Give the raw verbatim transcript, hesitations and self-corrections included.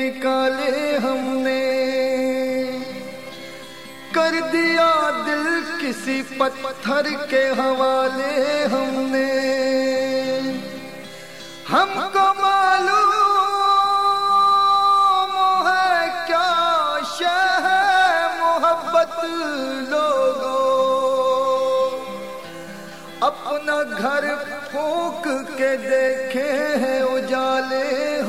निकाले हमने, कर दिया दिल किसी पत्थर के हवाले हमने। हमको मालूम है क्या शह है मोहब्बत लोगों, अपना घर फूंक के देखे हैं उजाले